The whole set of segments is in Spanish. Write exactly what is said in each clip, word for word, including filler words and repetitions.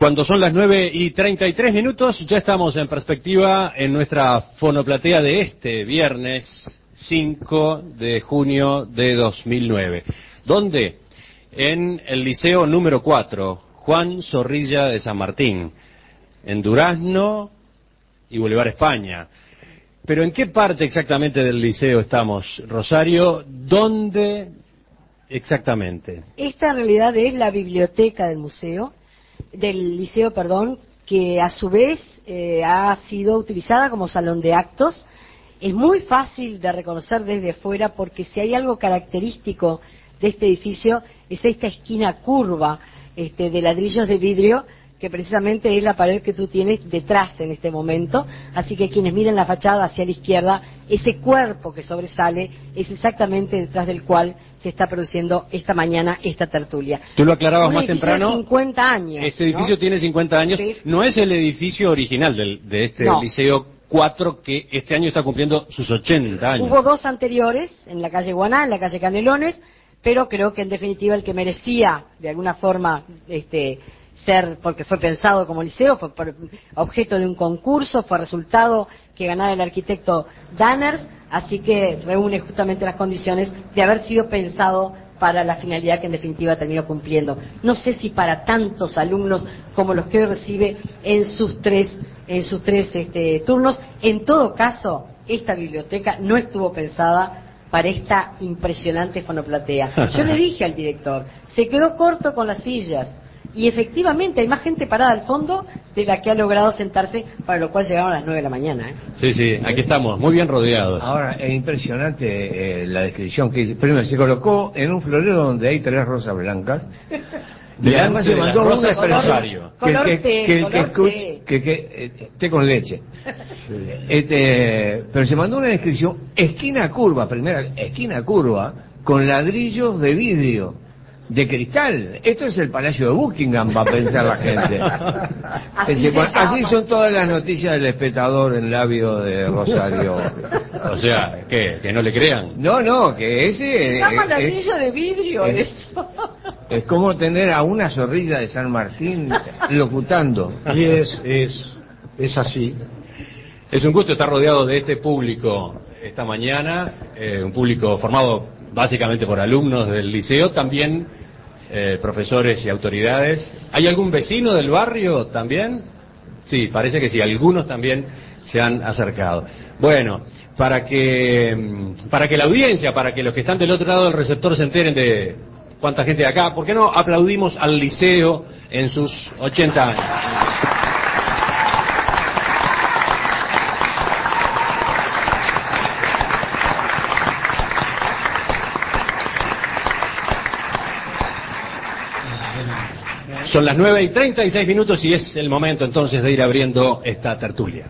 Cuando son las nueve y treinta y tres minutos, ya estamos en perspectiva en nuestra fonoplatea de este viernes cinco de junio de dos mil nueve. ¿Dónde? En el Liceo número cuatro, Juan Zorrilla de San Martín, en Durazno y Boulevard España. Pero ¿en qué parte exactamente del liceo estamos, Rosario? ¿Dónde exactamente? Esta en realidad es la biblioteca del museo, del liceo, perdón, que a su vez eh, ha sido utilizada como salón de actos. Es muy fácil de reconocer desde fuera porque si hay algo característico de este edificio es esta esquina curva este, de ladrillos de vidrio, que precisamente es la pared que tú tienes detrás en este momento. Así que quienes miren la fachada hacia la izquierda, ese cuerpo que sobresale es exactamente detrás del cual se está produciendo esta mañana esta tertulia. Tú lo aclarabas Un más temprano. De cincuenta años. Ese edificio, ¿no?, tiene cincuenta años. Sí. No es el edificio original del, de este no. Liceo cuatro, que este año está cumpliendo sus ochenta años. Hubo dos anteriores, en la calle Guaná, en la calle Canelones, pero creo que en definitiva el que merecía de alguna forma este ser, porque fue pensado como liceo, fue por objeto de un concurso, fue resultado que ganara el arquitecto Danners, así que reúne justamente las condiciones de haber sido pensado para la finalidad que en definitiva terminó cumpliendo. No sé si para tantos alumnos como los que hoy recibe en sus tres, en sus tres este, turnos. En todo caso, esta biblioteca no estuvo pensada para esta impresionante fonoplatea. Yo le dije al director, se quedó corto con las sillas. Y efectivamente hay más gente parada al fondo de la que ha logrado sentarse, para lo cual llegaron a las nueve de la mañana. ¿eh? Sí, sí, aquí estamos, muy bien rodeados. Ahora, es impresionante eh, la descripción que primero se colocó en un florero donde hay tres rosas blancas. Y además se mandó una expresión color té, que que té con leche. Sí. Este, pero se mandó una descripción, esquina curva, primera esquina curva, con ladrillos de vidrio. De cristal. Esto es el Palacio de Buckingham, va a pensar la gente. así, es, así son todas las noticias del Espectador en labio de Rosario. O sea, ¿qué? ¿Que no le crean? No, no, que ese... Se llama ladrillo de vidrio, es, eso. Es como tener a una Zorrilla de San Martín locutando. Y es, es, es así. Es un gusto estar rodeado de este público esta mañana, eh, un público formado básicamente por alumnos del liceo, también eh, profesores y autoridades. ¿Hay algún vecino del barrio también? Sí, parece que sí, algunos también se han acercado. Bueno, para que para que la audiencia, para que los que están del otro lado del receptor se enteren de cuánta gente hay acá, ¿por qué no aplaudimos al liceo en sus ochenta años? Son las nueve y treinta y seis minutos y es el momento entonces de ir abriendo esta tertulia.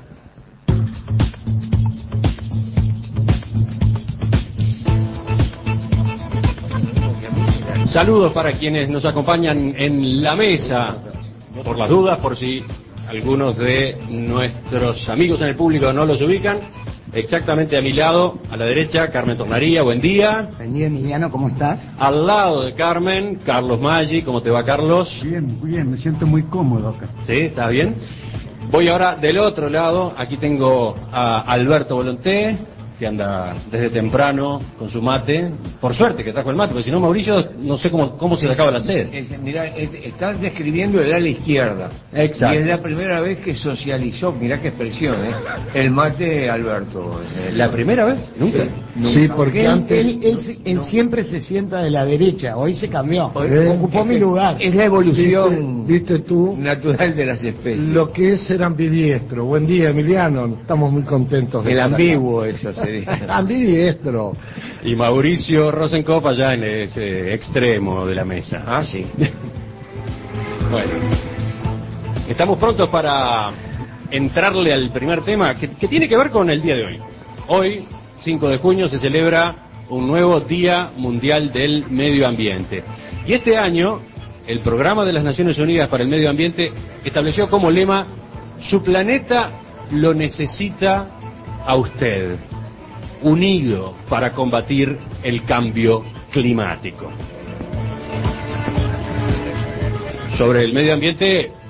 Saludos para quienes nos acompañan en la mesa, por las dudas, por si algunos de nuestros amigos en el público no los ubican. Exactamente a mi lado, a la derecha, Carmen Tornaría, buen día. Buen día, Emiliano, ¿cómo estás? Al lado de Carmen, Carlos Maggi, ¿cómo te va, Carlos? Bien, muy bien, me siento muy cómodo acá. ¿Sí? ¿Estás bien? Voy ahora del otro lado, aquí tengo a Alberto Volonté, que anda desde temprano con su mate. Por suerte que trajo el mate, porque si no, Mauricio, no sé cómo, cómo se le acaba la sed. Mirá, estás describiendo el ala izquierda. Exacto. Y es la primera vez que socializó, mirá qué expresión, ¿eh? El mate, Alberto. ¿La primera vez? ¿Nunca? Sí, Nunca. sí, porque él, antes él, él, él no. siempre se sienta de la derecha, hoy se cambió, hoy ¿Eh? ocupó es mi lugar. Es la evolución ¿Viste, viste tú natural de las especies. Lo que es ser ambidiestro. Buen día, Emiliano, estamos muy contentos de El estar ambiguo, acá. eso sería. Ambidiestro. Y Mauricio Rosenkopf allá en ese extremo de la mesa. Ah, sí. Bueno, estamos prontos para entrarle al primer tema que, que tiene que ver con el día de hoy. Hoy, cinco de junio, se celebra un nuevo Día Mundial del Medio Ambiente. Y este año, el Programa de las Naciones Unidas para el Medio Ambiente estableció como lema: su planeta lo necesita a usted, unido para combatir el cambio climático. Sobre el medio ambiente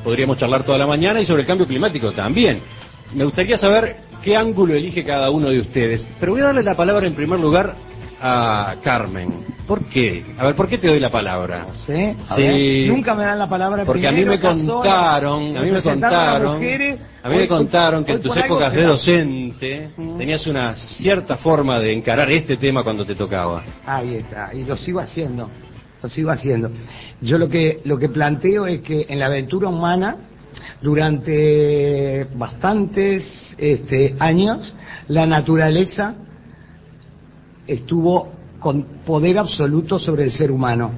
podríamos charlar toda la mañana, y sobre el cambio climático también. Me gustaría saber qué ángulo elige cada uno de ustedes, pero voy a darle la palabra en primer lugar a Carmen. ¿Por qué? A ver, ¿por qué te doy la palabra? ¿Sí? A Sí. ver, nunca me dan la palabra Porque primero, a mí me contaron, sola, a mí me contaron, mujeres, a mí me hoy- contaron que hoy en tus por algo épocas se de da. docente Mm. tenías una cierta forma de encarar este tema cuando te tocaba. Ahí está, y lo sigo haciendo, lo sigo haciendo. Yo lo que lo que planteo es que en la aventura humana, durante bastantes este, años, la naturaleza estuvo con poder absoluto sobre el ser humano.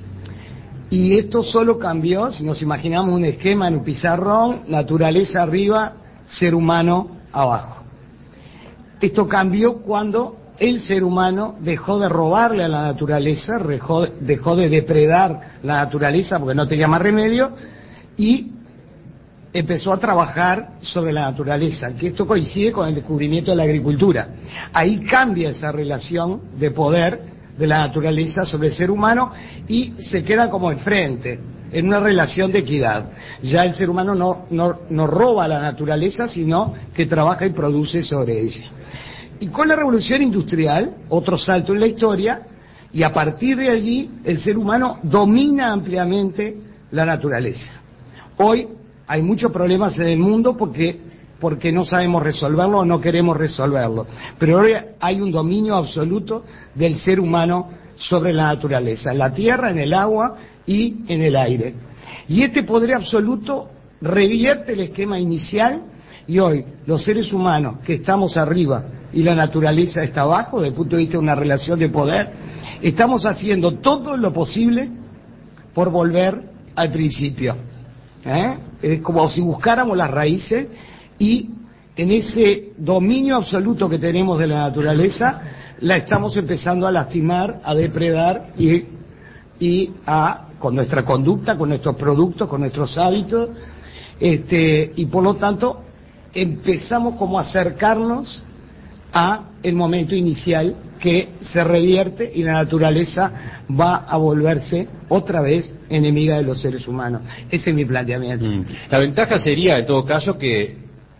Y esto solo cambió, si nos imaginamos un esquema en un pizarrón, naturaleza arriba, ser humano abajo. Esto cambió cuando el ser humano dejó de robarle a la naturaleza, dejó, dejó de depredar la naturaleza porque no tenía más remedio, y empezó a trabajar sobre la naturaleza, que esto coincide con el descubrimiento de la agricultura. Ahí cambia esa relación de poder de la naturaleza sobre el ser humano y se queda como enfrente, en una relación de equidad. Ya el ser humano no, no, no roba a la naturaleza, sino que trabaja y produce sobre ella. Y con la revolución industrial, otro salto en la historia, y a partir de allí el ser humano domina ampliamente la naturaleza. Hoy hay muchos problemas en el mundo porque, porque no sabemos resolverlo o no queremos resolverlo. Pero hoy hay un dominio absoluto del ser humano sobre la naturaleza, en la tierra, en el agua y en el aire. Y este poder absoluto revierte el esquema inicial, y hoy los seres humanos que estamos arriba y la naturaleza está abajo, desde el punto de vista de una relación de poder, estamos haciendo todo lo posible por volver al principio. ¿Eh? Es como si buscáramos las raíces, y en ese dominio absoluto que tenemos de la naturaleza la estamos empezando a lastimar, a depredar y, y a, con nuestra conducta, con nuestros productos, con nuestros hábitos, este, y por lo tanto empezamos como a acercarnos a el momento inicial, que se revierte y la naturaleza va a volverse otra vez enemiga de los seres humanos. Ese es mi planteamiento. Mm. La ventaja sería, en todo caso, que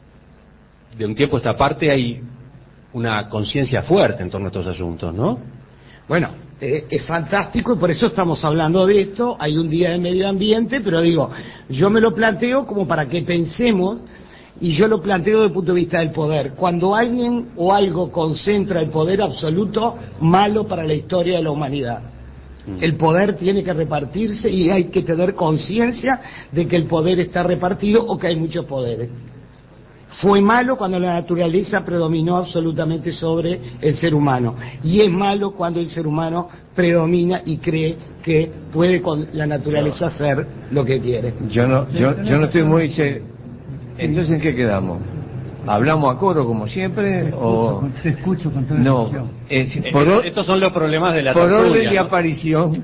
de un tiempo a esta parte hay una conciencia fuerte en torno a estos asuntos, ¿no? Bueno, eh, es fantástico, y por eso estamos hablando de esto. Hay un día de medio ambiente, pero digo, yo me lo planteo como para que pensemos. Y yo lo planteo desde el punto de vista del poder. Cuando alguien o algo concentra el poder absoluto, malo para la historia de la humanidad. El poder tiene que repartirse y hay que tener conciencia de que el poder está repartido o que hay muchos poderes. Fue malo cuando la naturaleza predominó absolutamente sobre el ser humano. Y es malo cuando el ser humano predomina y cree que puede con la naturaleza hacer lo que quiere. Yo no, yo, yo no estoy muy... Entonces, ¿en qué quedamos? ¿Hablamos a coro como siempre? Te escucho, o con, te escucho con toda no? atención. Es, Eh, por, or- Estos son los problemas de la por tertulia, orden de ¿no? aparición.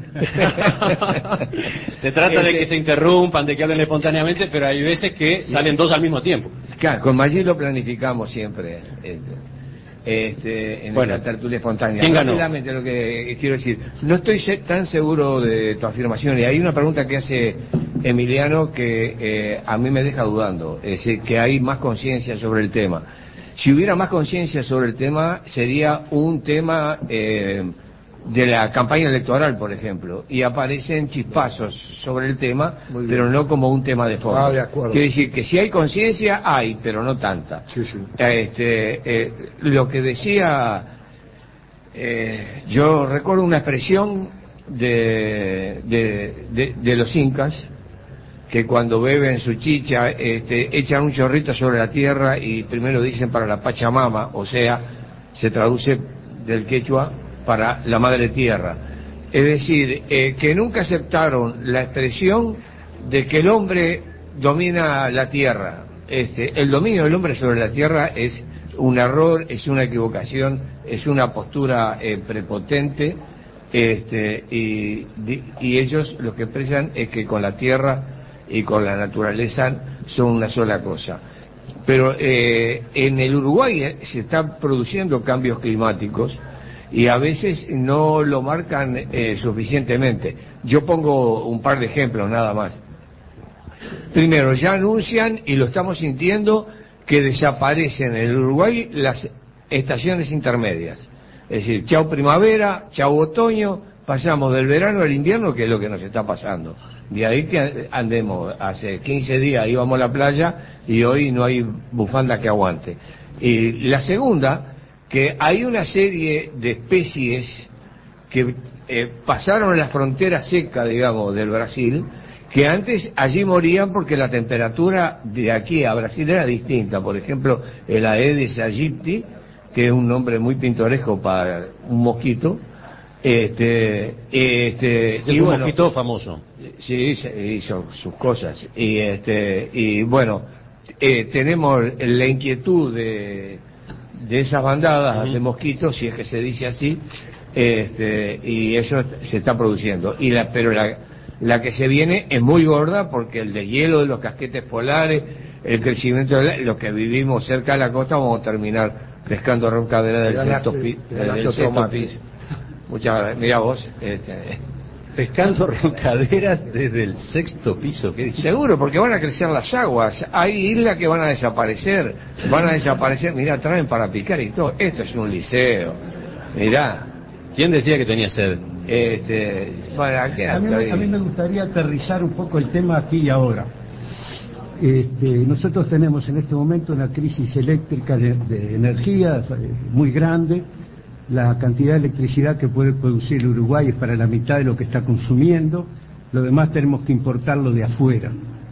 Se trata de Este- que se interrumpan, de que hablen espontáneamente, pero hay veces que salen dos al mismo tiempo. Claro, con Maggi lo planificamos siempre. Este, este, en Bueno, la tertulia espontánea. ¿quién ganó? Rápidamente lo que quiero decir. No estoy se- tan seguro de tu afirmación. Y hay una pregunta que hace Emiliano que eh, a mí me deja dudando. Es decir, que hay más conciencia sobre el tema. Si hubiera más conciencia sobre el tema, sería un tema eh, de la campaña electoral, por ejemplo, y aparecen chispazos sobre el tema, pero no como un tema de fondo. Ah, de acuerdo. Quiere decir que si hay conciencia, hay, pero no tanta. Sí, sí. Este, eh, lo que decía, eh, yo recuerdo una expresión de, de, de, de los incas, que cuando beben su chicha este, echan un chorrito sobre la tierra y primero dicen para la Pachamama, o sea, se traduce del quechua para la madre tierra. Es decir, eh, que nunca aceptaron la expresión de que el hombre domina la tierra. Este, el dominio del hombre sobre la tierra es un error, es una equivocación, es una postura eh, prepotente, este, y, y ellos lo que expresan es que con la tierra y con la naturaleza son una sola cosa. Pero eh, en el Uruguay eh, se están produciendo cambios climáticos y a veces no lo marcan eh, suficientemente. Yo pongo un par de ejemplos nada más. Primero, ya anuncian, y lo estamos sintiendo, que desaparecen en el Uruguay las estaciones intermedias. Es decir, chau primavera, chau otoño, pasamos del verano al invierno, que es lo que nos está pasando. De ahí que andemos, hace quince días íbamos a la playa y hoy no hay bufanda que aguante. Y la segunda, que hay una serie de especies que eh, pasaron la frontera seca, digamos, del Brasil, que antes allí morían porque la temperatura de aquí a Brasil era distinta. Por ejemplo, el Aedes aegypti, que es un nombre muy pintoresco para un mosquito, este, este, es y un bueno, mosquito famoso. Sí, hizo sus cosas. Y este, y bueno, eh, tenemos la inquietud de, de esas bandadas uh-huh. de mosquitos, si es que se dice así, este, y eso se está produciendo. Y la, pero la La que se viene es muy gorda porque el deshielo de los casquetes polares, el crecimiento de la, los que vivimos cerca de la costa, vamos a terminar pescando roncadera del sexto piso. Muchas gracias. Mirá vos. Este, pescando roncaderas desde el sexto piso. ¿Qué dice? Seguro, porque van a crecer las aguas. Hay islas que van a desaparecer. Van a desaparecer. Mirá, traen para picar y todo. Esto es un liceo. Mirá. ¿Quién decía que tenía sed? Este, bueno, a, mí, a mí me gustaría aterrizar un poco el tema aquí y ahora. Este, nosotros tenemos en este momento una crisis eléctrica de, de energía muy grande. La cantidad de electricidad que puede producir el Uruguay es para la mitad de lo que está consumiendo. Lo demás tenemos que importarlo de afuera.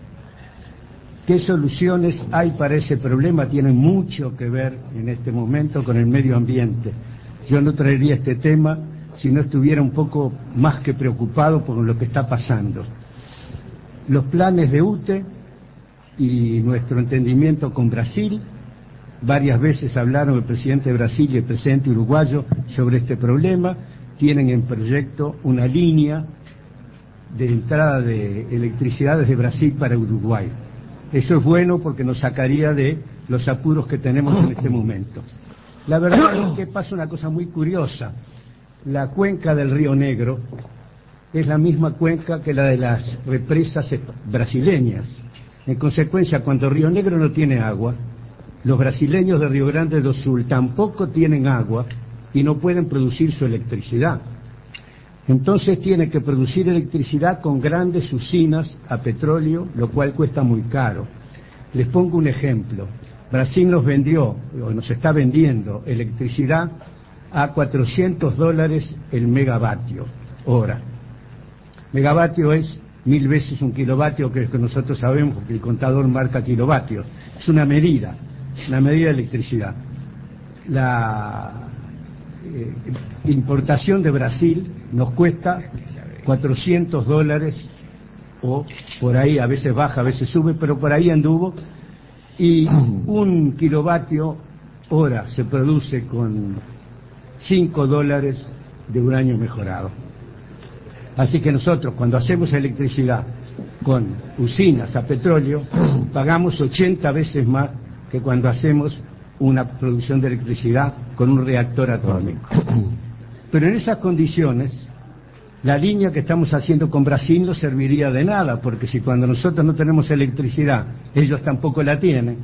¿Qué soluciones hay para ese problema? Tienen mucho que ver en este momento con el medio ambiente. Yo no traería este tema si no estuviera un poco más que preocupado por lo que está pasando. Los planes de U T E y nuestro entendimiento con Brasil, varias veces hablaron el presidente de Brasil y el presidente uruguayo sobre este problema, tienen en proyecto una línea de entrada de electricidad desde Brasil para Uruguay. Eso es bueno porque nos sacaría de los apuros que tenemos en este momento. La verdad es que pasa una cosa muy curiosa. La cuenca del Río Negro es la misma cuenca que la de las represas brasileñas. En consecuencia, cuando Río Negro no tiene agua, los brasileños de Río Grande do Sul tampoco tienen agua y no pueden producir su electricidad. Entonces tienen que producir electricidad con grandes usinas a petróleo, lo cual cuesta muy caro. Les pongo un ejemplo. Brasil nos vendió, o nos está vendiendo, electricidad a cuatrocientos dólares el megavatio hora. Megavatio es mil veces un kilovatio, que es que nosotros sabemos porque el contador marca kilovatios. Es una medida, una medida de electricidad. La eh, importación de Brasil nos cuesta cuatrocientos dólares, o por ahí, a veces baja, a veces sube, pero por ahí anduvo. Y un kilovatio hora se produce con cinco dólares de uranio mejorado. Así que nosotros, cuando hacemos electricidad con usinas a petróleo, pagamos ochenta veces más que cuando hacemos una producción de electricidad con un reactor atómico. Pero en esas condiciones, la línea que estamos haciendo con Brasil no serviría de nada, porque si cuando nosotros no tenemos electricidad, ellos tampoco la tienen.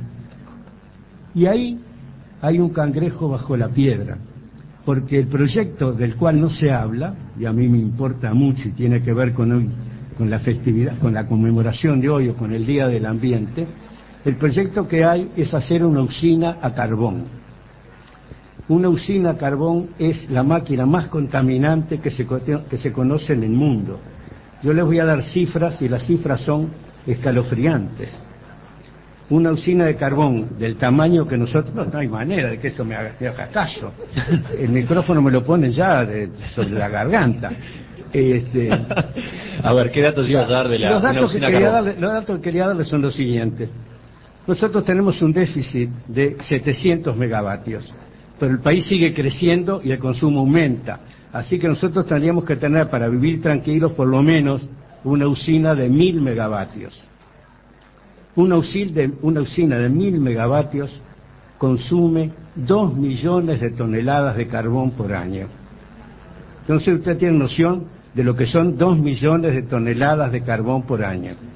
Y ahí hay un cangrejo bajo la piedra, porque el proyecto del cual no se habla, y a mí me importa mucho y tiene que ver con hoy, con la festividad, con la conmemoración de hoy o con el Día del Ambiente, el proyecto que hay es hacer una usina a carbón. Una usina a carbón es la máquina más contaminante que se, que se conoce en el mundo. Yo les voy a dar cifras y las cifras son escalofriantes. Una usina de carbón del tamaño que nosotros... No, no hay manera de que esto me haga, me haga caso. El micrófono me lo ponen ya de, sobre la garganta. Este, a ver, ¿qué datos ibas a dar de la los datos, usina que quería carbón? darle, los datos que quería darle son los siguientes. Nosotros tenemos un déficit de setecientos megavatios. Pero el país sigue creciendo y el consumo aumenta. Así que nosotros tendríamos que tener, para vivir tranquilos, por lo menos una usina de mil megavatios. Una usina de, una usina de mil megavatios consume dos millones de toneladas de carbón por año. Entonces usted tiene noción de lo que son dos millones de toneladas de carbón por año.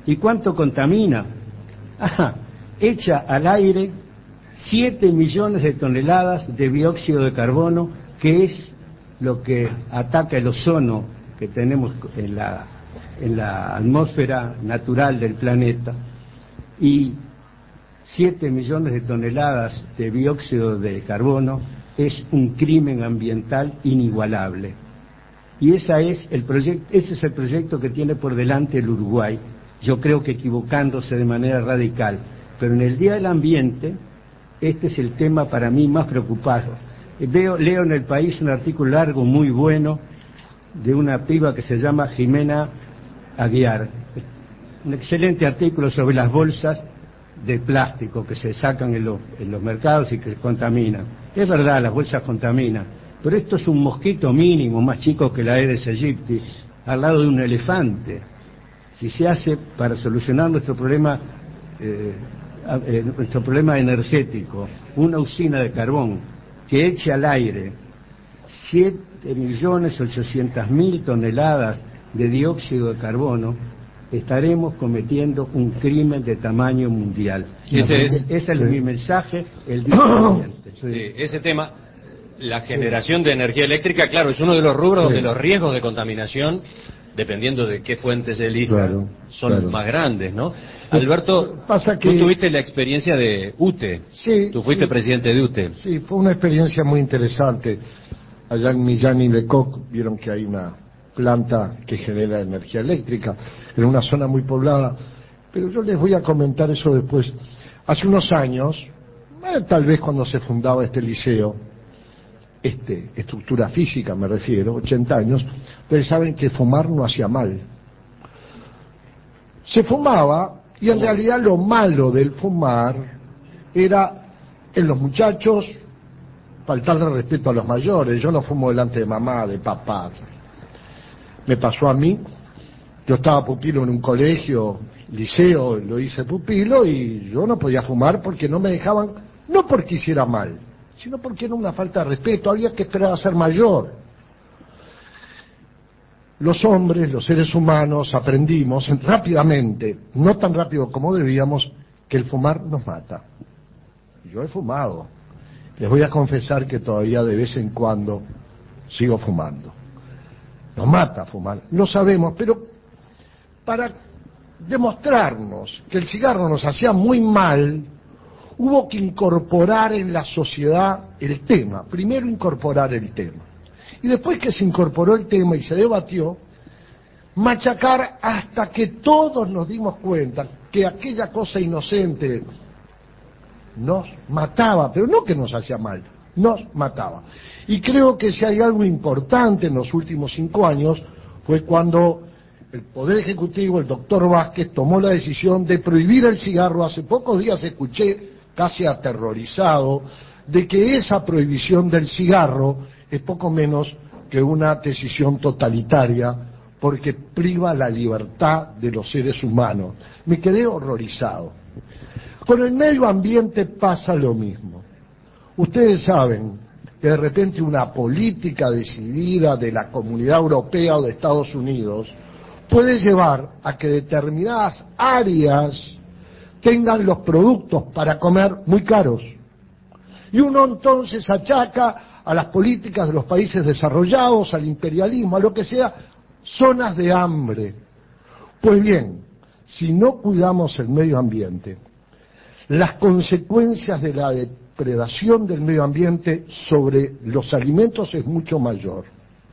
¿Y cuánto contamina? Ajá, echa al aire siete millones de toneladas de dióxido de carbono, que es lo que ataca el ozono que tenemos en la, en la atmósfera natural del planeta, y siete millones de toneladas de dióxido de carbono es un crimen ambiental inigualable. Y esa es el proyecto, ese es el proyecto que tiene por delante el Uruguay, yo creo que equivocándose de manera radical. Pero en el Día del Ambiente, este es el tema para mí más preocupado. Veo, leo en El País un artículo largo, muy bueno, de una piba que se llama Jimena Aguiar. Un excelente artículo sobre las bolsas de plástico que se sacan en, lo, en los mercados y que contaminan. Es verdad, las bolsas contaminan, pero esto es un mosquito mínimo, más chico que la Aedes aegypti, al lado de un elefante. Si se hace para solucionar nuestro problema, eh, eh, nuestro problema energético, una usina de carbón que eche al aire siete millones ochocientas mil toneladas de dióxido de carbono, estaremos cometiendo un crimen de tamaño mundial. Ese es, ese es sí. mi mensaje el día siguiente. Sí, ese tema, la generación de energía eléctrica, claro, es uno de los rubros sí. de los riesgos de contaminación, dependiendo de qué fuentes se elija, claro, son claro. más grandes, ¿no? Alberto, Pasa que... tú tuviste la experiencia de U T E, sí, tú fuiste sí. presidente de U T E. Sí, fue una experiencia muy interesante. Allá en Millán y Lecoq vieron que hay una planta que genera energía eléctrica en una zona muy poblada, pero yo les voy a comentar eso después. Hace unos años, eh, tal vez cuando se fundaba este liceo, este, estructura física me refiero, ochenta años, ustedes saben que fumar no hacía mal. Se fumaba, y en realidad lo malo del fumar era en los muchachos faltarle respeto a los mayores. Yo no fumo delante de mamá, de papá. Me pasó a mí, yo estaba pupilo en un colegio, liceo, lo hice pupilo, y yo no podía fumar porque no me dejaban, no porque hiciera mal, sino porque era una falta de respeto, había que esperar a ser mayor. Los hombres, los seres humanos, aprendimos rápidamente, no tan rápido como debíamos, que el fumar nos mata. Yo he fumado, les voy a confesar que todavía de vez en cuando sigo fumando. Nos mata fumar, lo sabemos, pero para demostrarnos que el cigarro nos hacía muy mal, hubo que incorporar en la sociedad el tema. Primero incorporar el tema. Y después que se incorporó el tema y se debatió, machacar hasta que todos nos dimos cuenta que aquella cosa inocente nos mataba, pero no que nos hacía mal, nos mataba. Y creo que si hay algo importante en los últimos cinco años, fue cuando el Poder Ejecutivo, el doctor Vázquez, tomó la decisión de prohibir el cigarro. Hace pocos días escuché, casi aterrorizado, de que esa prohibición del cigarro es poco menos que una decisión totalitaria, porque priva la libertad de los seres humanos. Me quedé horrorizado. Con el medio ambiente pasa lo mismo. Ustedes saben que de repente una política decidida de la Comunidad Europea o de Estados Unidos puede llevar a que determinadas áreas tengan los productos para comer muy caros. Y uno entonces achaca a las políticas de los países desarrollados, al imperialismo, a lo que sea, zonas de hambre. Pues bien, si no cuidamos el medio ambiente, las consecuencias de la depredación del medio ambiente sobre los alimentos es mucho mayor.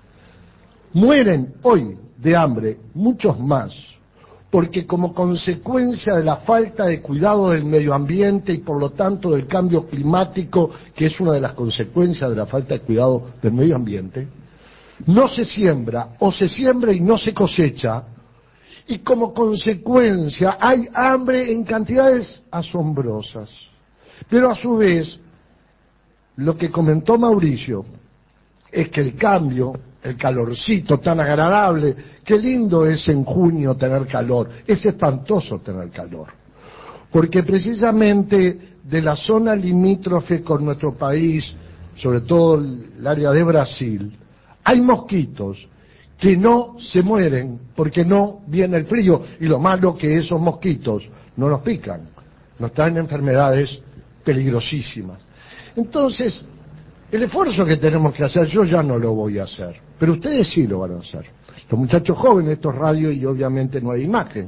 Mueren hoy de hambre muchos más, porque como consecuencia de la falta de cuidado del medio ambiente y por lo tanto del cambio climático, que es una de las consecuencias de la falta de cuidado del medio ambiente, no se siembra o se siembra y no se cosecha, y como consecuencia hay hambre en cantidades asombrosas. Pero a su vez, lo que comentó Mauricio es que el cambio, el calorcito tan agradable, qué lindo es en junio tener calor, es espantoso tener calor, porque precisamente de la zona limítrofe con nuestro país, sobre todo el área de Brasil, hay mosquitos que no se mueren porque no viene el frío, y lo malo que esos mosquitos no nos pican, nos traen enfermedades peligrosísimas. Entonces, el esfuerzo que tenemos que hacer, yo ya no lo voy a hacer, pero ustedes sí lo van a hacer. Los muchachos jóvenes, estos radios, y obviamente no hay imagen,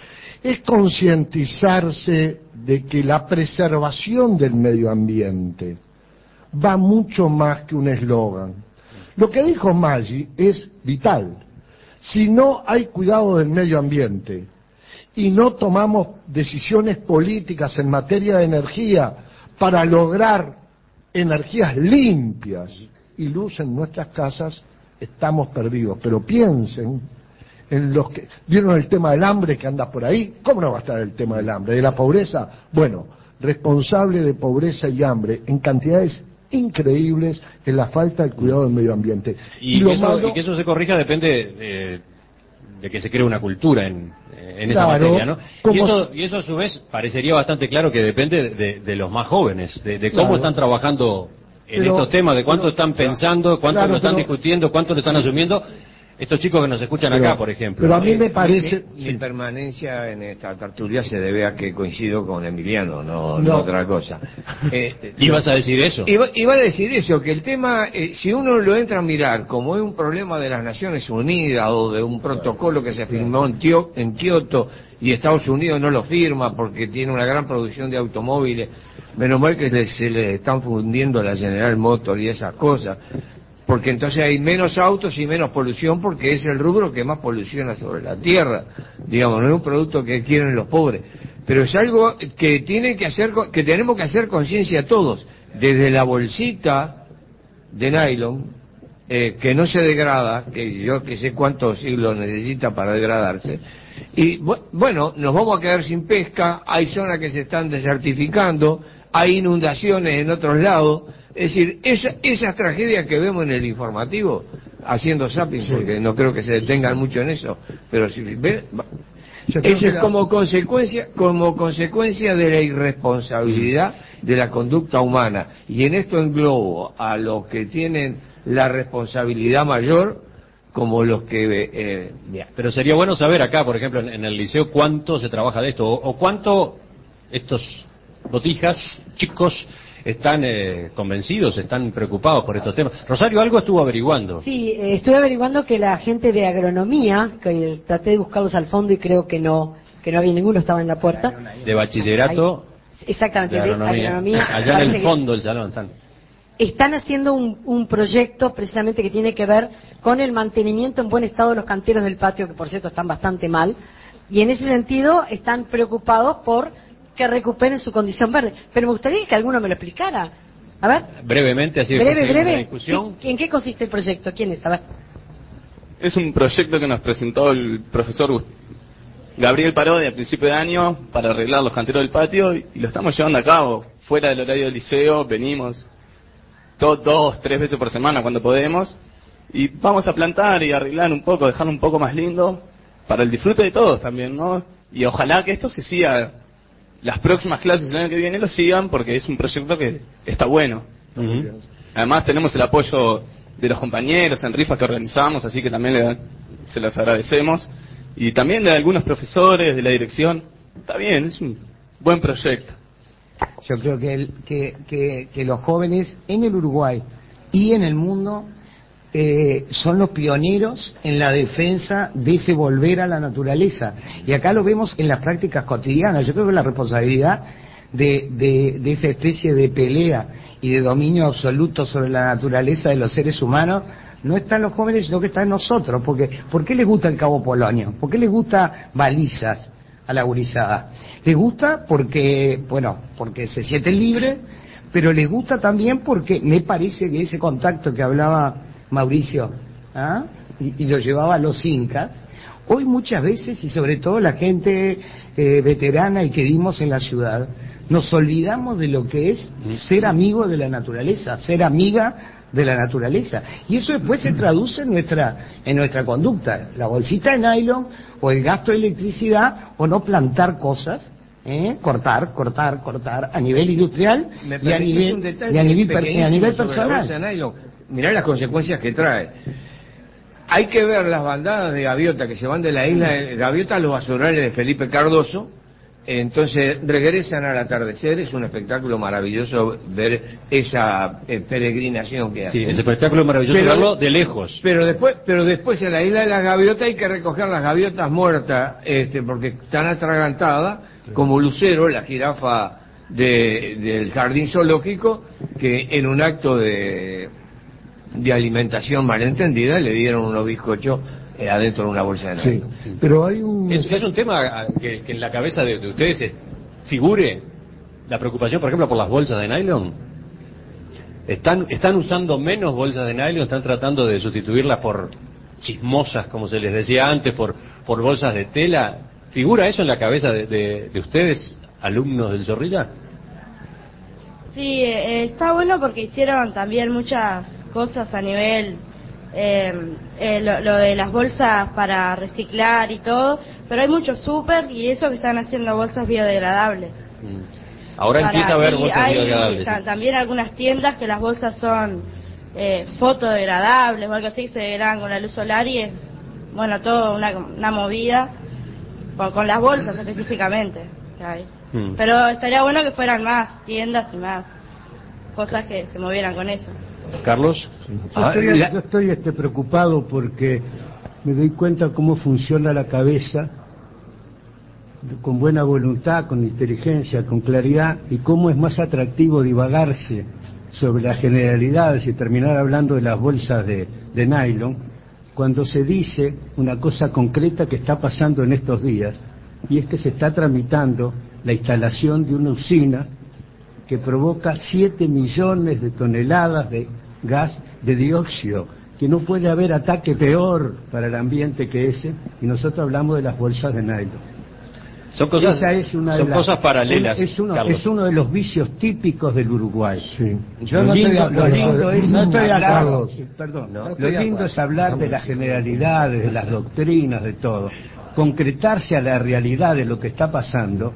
es concientizarse de que la preservación del medio ambiente va mucho más que un eslogan. Lo que dijo Maggi es vital. Si no hay cuidado del medio ambiente y no tomamos decisiones políticas en materia de energía para lograr energías limpias y luz en nuestras casas, estamos perdidos. Pero piensen en los que... ¿Vieron el tema del hambre que anda por ahí? ¿Cómo no va a estar el tema del hambre? ¿De la pobreza? Bueno, responsable de pobreza y hambre en cantidades increíbles en la falta del cuidado del medio ambiente. Y, y, que, eso, malo... y que eso se corrija depende de, de que se cree una cultura en, en esa claro, materia, ¿no? Como... Y, eso, y eso a su vez parecería bastante claro que depende de, de los más jóvenes, de, de cómo claro. están trabajando en pero, estos temas, de cuánto pero, están pensando, cuánto claro, lo están pero, discutiendo, cuánto lo están asumiendo. Estos chicos que nos escuchan pero, acá, por ejemplo. Pero a mí me parece... Mi, mi, mi permanencia en esta tertulia se debe a que coincido con Emiliano, no, no. no otra cosa. Este, ¿Ibas a decir eso? Iba, iba a decir eso, que el tema, eh, si uno lo entra a mirar como es un problema de las Naciones Unidas o de un protocolo que se firmó en, Tio, en Kioto y Estados Unidos no lo firma porque tiene una gran producción de automóviles, menos mal que se le están fundiendo la General Motors y esas cosas, porque entonces hay menos autos y menos polución, porque es el rubro que más poluciona sobre la tierra, digamos, no es un producto que quieren los pobres, pero es algo que tiene que hacer, que tenemos que hacer conciencia todos, desde la bolsita de nylon, eh, que no se degrada, que yo que sé cuántos siglos necesita para degradarse, y bueno, nos vamos a quedar sin pesca, hay zonas que se están desertificando, hay inundaciones en otros lados. Es decir, esa, esas tragedias que vemos en el informativo, haciendo zapping, sí, porque no creo que se detengan mucho en eso, pero si ven, eso es como consecuencia, como consecuencia de la irresponsabilidad de la conducta humana. Y en esto englobo a los que tienen la responsabilidad mayor, como los que... Eh, yeah. Pero sería bueno saber acá, por ejemplo, en, en el liceo, cuánto se trabaja de esto, o, o cuánto estos botijas, chicos... están eh, convencidos, están preocupados por estos temas. Rosario, algo estuvo averiguando. Sí, eh, estuve averiguando que la gente de agronomía, que traté de buscarlos al fondo y creo que no que no había ninguno, estaba en la puerta. De bachillerato. Ahí, exactamente, de agronomía. agronomía. Allá en el fondo del salón están. Están haciendo un, un proyecto precisamente que tiene que ver con el mantenimiento en buen estado de los canteros del patio, que por cierto están bastante mal, y en ese sentido están preocupados por que recuperen su condición verde. Pero me gustaría que alguno me lo explicara. A ver. Brevemente, así breve, después breve. la discusión. ¿En qué consiste el proyecto? ¿Quién es? A ver. Es un proyecto que nos presentó el profesor Gabriel Parodi a principio de año para arreglar los canteros del patio y lo estamos llevando a cabo. Fuera del horario del liceo, venimos dos, dos, tres veces por semana cuando podemos y vamos a plantar y arreglar un poco, dejarlo un poco más lindo para el disfrute de todos también, ¿no? Y ojalá que esto se siga... las próximas clases el año que viene lo sigan porque es un proyecto que está bueno. Uh-huh. Además tenemos el apoyo de los compañeros en rifas que organizamos, así que también le, se los agradecemos. Y también de algunos profesores, de la dirección. Está bien, es un buen proyecto. Yo creo que, el, que, que, que los jóvenes en el Uruguay y en el mundo Eh, son los pioneros en la defensa de ese volver a la naturaleza, y acá lo vemos en las prácticas cotidianas. Yo creo que la responsabilidad de, de, de esa especie de pelea y de dominio absoluto sobre la naturaleza de los seres humanos no está en los jóvenes, sino que está en nosotros. Porque, ¿por qué les gusta el Cabo Polonio? ¿Por qué les gusta Balizas a la gurizada? Les gusta porque, bueno, porque se sienten libres, pero les gusta también porque me parece que ese contacto que hablaba Mauricio, ¿ah? y, y lo llevaba a los incas, hoy muchas veces, y sobre todo la gente eh, veterana y que vivimos en la ciudad, nos olvidamos de lo que es ser amigo de la naturaleza, ser amiga de la naturaleza, y eso después se traduce en nuestra en nuestra conducta, la bolsita de nylon, o el gasto de electricidad, o no plantar cosas, ¿eh? cortar, cortar, cortar, a nivel industrial y a nivel, y a nivel, per, y a nivel personal. Mirá las consecuencias que trae. hay que ver las bandadas de gaviotas que se van de la isla de Gaviota a los basurales de Felipe Cardoso. Entonces regresan al atardecer. Es un espectáculo maravilloso ver esa eh, peregrinación que hacen. Sí, ese espectáculo maravilloso Pero- verlo de lejos. Pero después, pero después en la isla de las gaviotas hay que recoger las gaviotas muertas, este, porque están atragantadas, como Lucero, la jirafa de, del jardín zoológico, que en un acto de, de alimentación malentendida le dieron unos bizcochos eh, adentro de una bolsa de Sí, nylon. pero hay un... Es, es un tema ah, que, que en la cabeza de, de ustedes eh, figure la preocupación, por ejemplo, por las bolsas de nylon. ¿Están, están usando menos bolsas de nylon? ¿Están tratando de sustituirlas por chismosas, como se les decía antes, por, por bolsas de tela? ¿Figura eso en la cabeza de, de, de ustedes, alumnos del Zorrilla? Sí, eh, está bueno porque hicieron también muchas cosas a nivel, eh, eh, lo, lo de las bolsas para reciclar y todo, pero hay muchos súper y eso que están haciendo bolsas biodegradables. Ahora Para- empieza a haber y bolsas hay biodegradables. ta- también algunas tiendas que las bolsas son eh, fotodegradables o algo así que se degradan con la luz solar y es, bueno, todo una, una movida con, con las bolsas específicamente que hay. Mm. Pero estaría bueno que fueran más tiendas y más cosas que se movieran con eso. Carlos. Yo Ah, estoy, la- yo estoy este, preocupado porque me doy cuenta cómo funciona la cabeza con buena voluntad, con inteligencia, con claridad, y cómo es más atractivo divagarse sobre las generalidades y terminar hablando de las bolsas de, de nylon, cuando se dice una cosa concreta que está pasando en estos días, y es que se está tramitando la instalación de una usina que provoca siete millones de toneladas de gas de dióxido, que no puede haber ataque peor para el ambiente que ese, y nosotros hablamos de las bolsas de nylon. Son cosas, Esa es una de son las- cosas paralelas, Es uno, Carlos. es uno de los vicios típicos del Uruguay. Sí. Yo lo no estoy de lindo, acuerdo. lo lindo es No estoy de hablar- acuerdo. perdón, No lo estoy de lindo acuerdo. es hablar de las generalidades, de las doctrinas, de todo. Concretarse a la realidad de lo que está pasando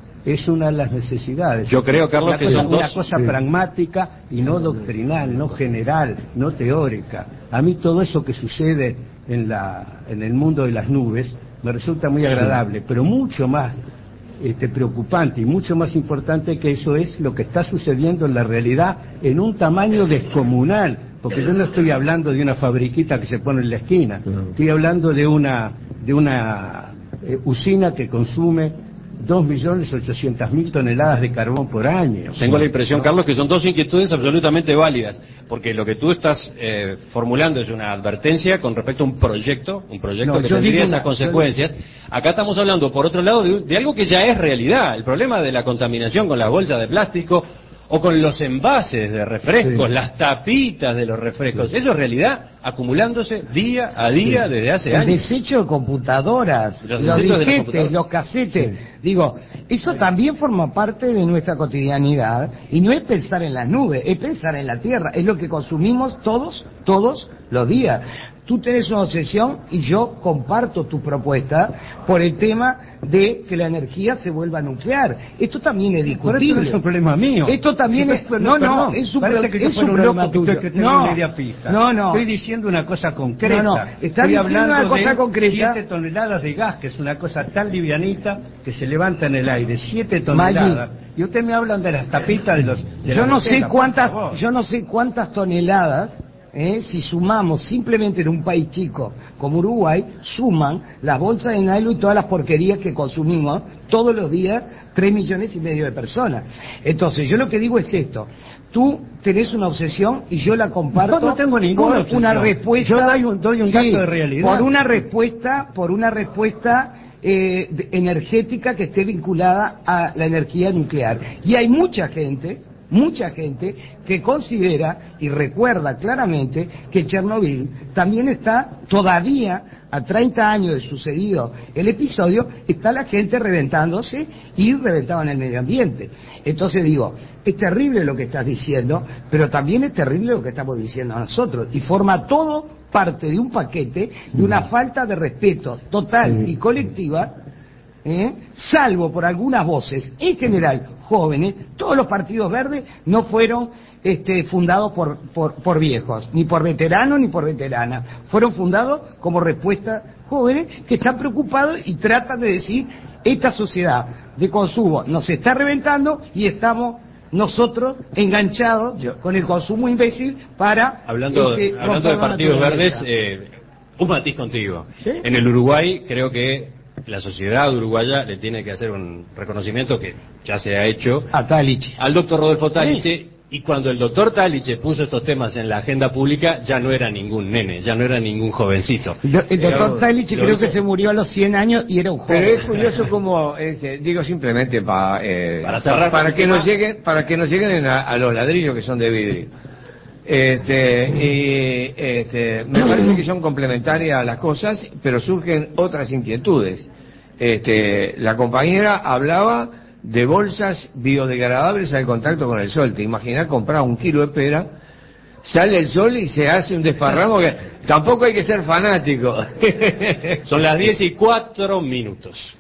es una de las necesidades. Yo creo, Carlos, una que cosa, son una dos- cosa sí. pragmática y no doctrinal, no general, no teórica. A mí todo eso que sucede en la en el mundo de las nubes me resulta muy agradable, pero mucho más este, preocupante y mucho más importante que eso es lo que está sucediendo en la realidad en un tamaño descomunal, porque yo no estoy hablando de una fabriquita que se pone en la esquina, estoy hablando de una de una eh, usina que consume dos millones ochocientas mil toneladas de carbón por año. Tengo la impresión, Carlos, que son dos inquietudes absolutamente válidas, porque lo que tú estás eh, formulando es una advertencia con respecto a un proyecto, un proyecto No, que yo tendría digo esas una- consecuencias. Acá estamos hablando, por otro lado, de, de algo que ya es realidad, el problema de la contaminación con las bolsas de plástico o con los envases de refrescos, Sí. las tapitas de los refrescos. Eso es realidad acumulándose día a día desde hace El años. desecho de computadoras, Los los, desechos de las disquetes, computadoras. los casetes. Digo, eso también forma parte de nuestra cotidianidad y no es pensar en las nubes, es pensar en la tierra, es lo que consumimos todos, todos los días. Tú tenés una obsesión y yo comparto tu propuesta por el tema de que la energía se vuelva nuclear. Esto también es Por discutible. esto no es un problema mío. Esto también Sí, es... pero- No, no, perdón, es un, parece pro- que yo es fuera un un problema loco que, tuyo. estoy- que tengo No, una idea fija. no, no. Estoy diciendo una cosa concreta. No, no, está Estoy diciendo hablando una cosa de concreta. siete toneladas de gas, que es una cosa tan livianita que se levanta en el aire. Siete toneladas. Y ustedes me hablan de las tapitas de los... de Yo las no sé botellas, por cuántas, favor. yo no sé cuántas toneladas, eh, si sumamos simplemente en un país chico como Uruguay, suman las bolsas de nylon y todas las porquerías que consumimos todos los días, tres millones y medio de personas. Entonces, yo lo que digo es esto. Tú tenés una obsesión y yo la comparto. No, no tengo ninguna por obsesión. una respuesta. Yo doy un- doy un dato de realidad. Por una respuesta, por una respuesta eh, de- energética que esté vinculada a la energía nuclear. Y hay mucha gente, mucha gente que considera y recuerda claramente que Chernobyl también está todavía a treinta años de sucedido el episodio, está la gente reventándose y reventaban el medio ambiente. Entonces digo, es terrible lo que estás diciendo, pero también es terrible lo que estamos diciendo nosotros, y forma todo parte de un paquete de una falta de respeto total y colectiva, ¿eh? salvo por algunas voces, en general jóvenes. Todos los partidos verdes no fueron este, fundados por, por, por viejos, ni por veteranos ni por veteranas. Fueron fundados como respuesta jóvenes que están preocupados y tratan de decir, esta sociedad de consumo nos está reventando y estamos nosotros enganchados Yo. con el consumo imbécil para... Hablando, este, hablando de partidos verdes, eh, un matiz contigo. ¿Sí? En el Uruguay creo que la sociedad uruguaya le tiene que hacer un reconocimiento que ya se ha hecho a Taliche, al doctor Rodolfo Taliche. Sí. Y cuando el doctor Taliche puso estos temas en la agenda pública, ya no era ningún nene, ya no era ningún jovencito. El, do, el doctor Taliche creo hizo... que se murió a los cien años y era un joven. Pero es curioso como, este, digo simplemente pa, eh, para cerrar para que nos lleguen, para que nos lleguen a, a los ladrillos que son de vidrio. Este, y, este, me parece que son complementarias las cosas, pero surgen otras inquietudes. Este, la compañera hablaba de bolsas biodegradables al contacto con el sol. Te imaginas comprar un kilo de pera, sale el sol y se hace un desparramo que tampoco hay que ser fanático. Son las diez y cuatro minutos.